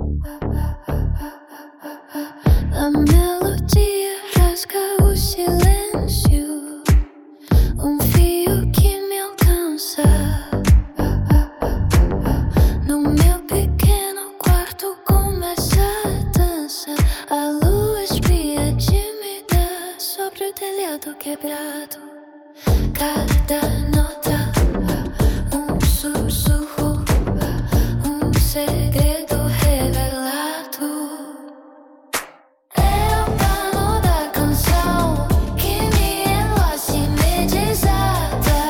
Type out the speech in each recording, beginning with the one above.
A melodia rasga o silêncio, fio que me alcança. No meu pequeno quarto começa a dança. A lua espia tímida sobre o telhado quebrado. Cada nota, sussurro, segredo revelado. É o pano da canção que me enlaça e me desata.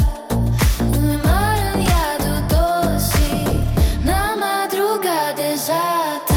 Emaranhado doce na madrugada exata.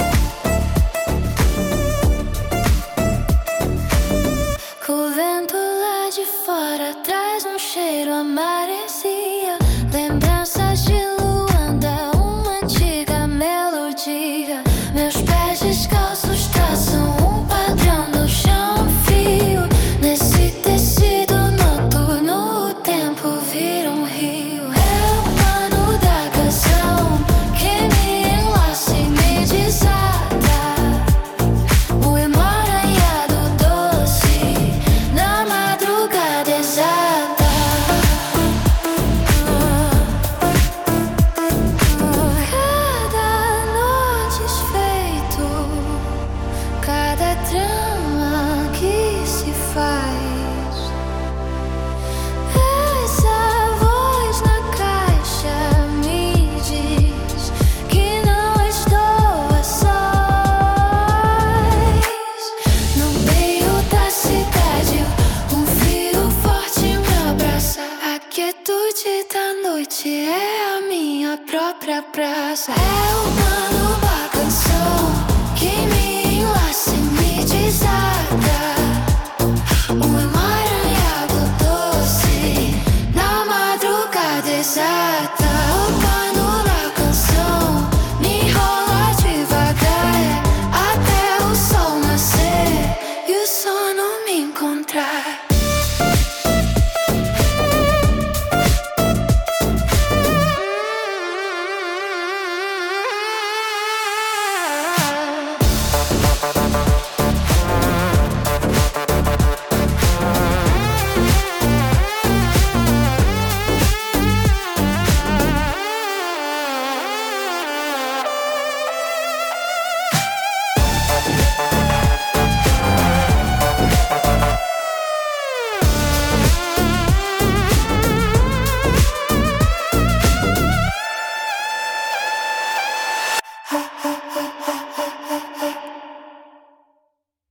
O vento lá de fora traz cheiro a maresia. Lembranças de Luanda, uma antiga melodia. Meus pés descalços traçam padrão no chão frio. Nesse tecido noturno o tempo vira rio. É o pano da canção que me enlaça e me desata. O emaranhado doce na madrugada exata. Cada trama que se faz, essa voz na caixa me diz que não estou a sós. No meio da cidade, fio forte me abraça. A quietude da noite é a minha própria praça. É o mano da canção que me enlaça e me desata.